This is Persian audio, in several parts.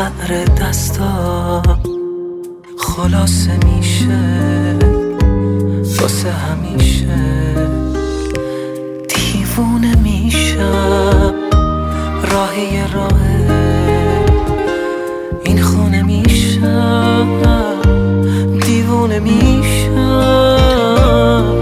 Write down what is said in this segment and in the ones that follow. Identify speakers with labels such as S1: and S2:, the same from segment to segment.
S1: قعر دستا خلاصه میشه واسه همیشه. دیوونه میشم راهی این خونه میشم، دیوونه میشم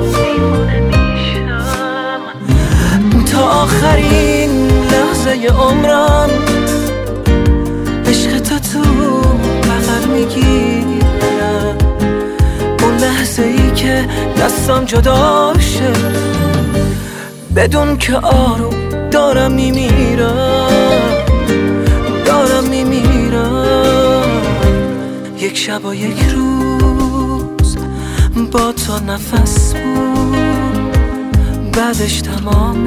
S1: تا آخرین لحظه عمرم. عشق تو بغل میگیرم، اون لحظه ای که دستم جدا شه، بدون که آروم دارم میمیرم، دارم میمیرم. یک شب و یک روز با تو نفس بود، بعدش تمام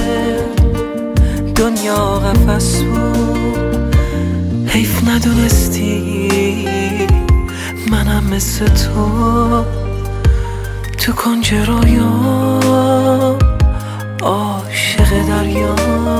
S1: دنیا قفس بود. حیف ندونستی منم مثل تو کنج رویا عاشق دریا.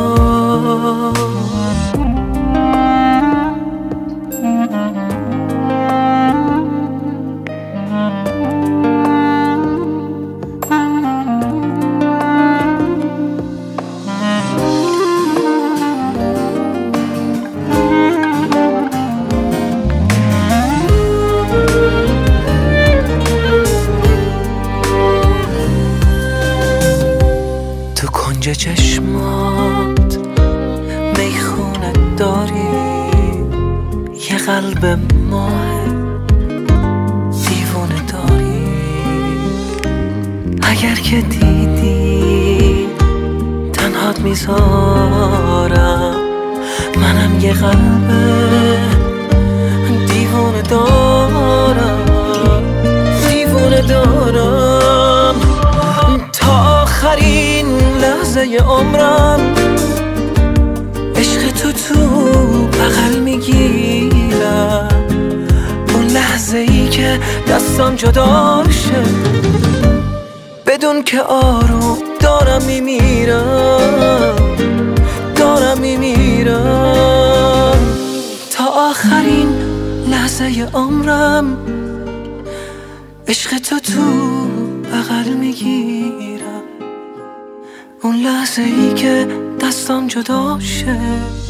S1: تو کنج چشمات میخونه داری، یه قلب ماه دیوونه داری. اگر که دیدی تنهات میذارم، منم یه قلب دیوونه دارم، دیوونه دارم تا آخرین لحظه عمرم. عشق تو بغل میگیرم، اون لحظه ای که دستم جدا شه، بدون که آروم دارم میمیرم، دارم میمیرم تا آخرین لحظه عمرم. عشق تو بغل میگیرم، اون لحظه ای که دستم جدا شه،